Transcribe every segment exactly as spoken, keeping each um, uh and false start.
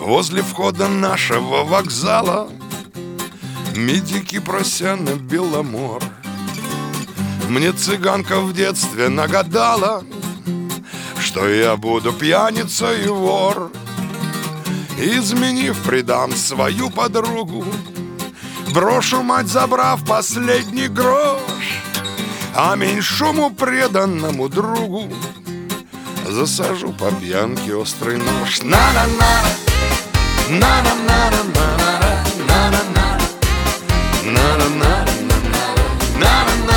Возле входа нашего вокзала медики, прося на Беломор. Мне цыганка в детстве нагадала, что я буду пьяница и вор. Изменив, предам свою подругу, брошу мать, забрав последний грош, а меньшому преданному другу засажу по пьянке острый нож. На-на-на, на-на-на-на-на-на, на-на-на, на-на-на, на-на-на,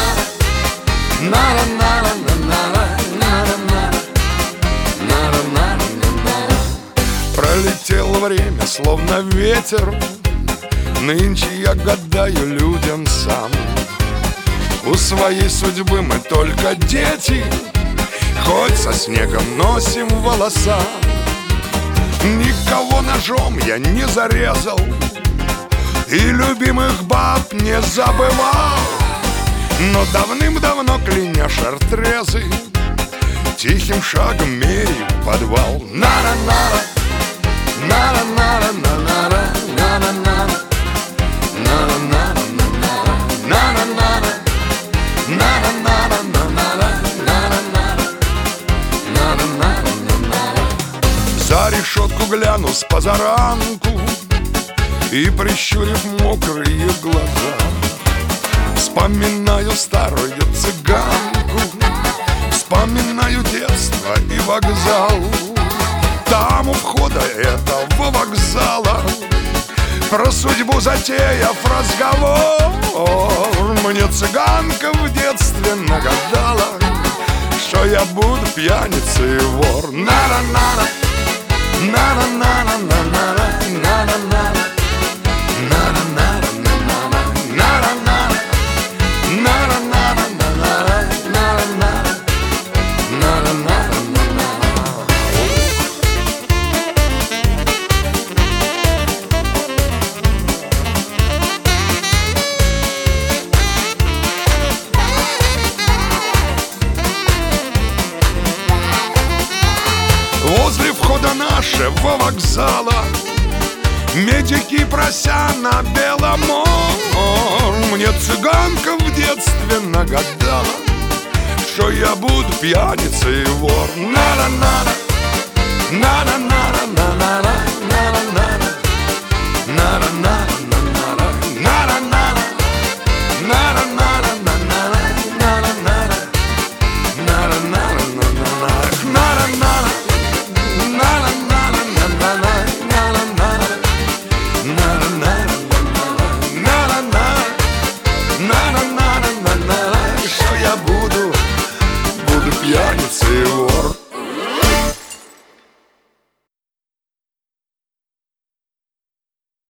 на-на-на. Пролетело время, словно ветер. Нынче я гадаю людям сам. У своей судьбы мы только дети, хоть со снегом носим волоса. Никого ножом я не зарезал и любимых баб не забывал. Но давным-давно, кляня шартрезы, тихим шагом меряю подвал. На-на-на, на-на-на-на-на-на, на-на-на, на-на-на, на-на-на, на-на-на. За решетку гляну с позаранку и, прищурив мокрые глаза, вспоминаю старую цыганку, вспоминаю детство и вокзал. Там у входа этого вокзала, про судьбу затеяв разговор, мне цыганка в детстве нагадала, что я буду пьяницей и вор. На-на-на-на, на-на-на-на-на-на, на-на-на, возле входа нашего вокзала медики, прося на Беломор. Мне цыганка в детстве нагадала, что я буду пьяницей и вор. На-на-на, на-на-на, на-на-на, на-на-на, на-на-на. Na na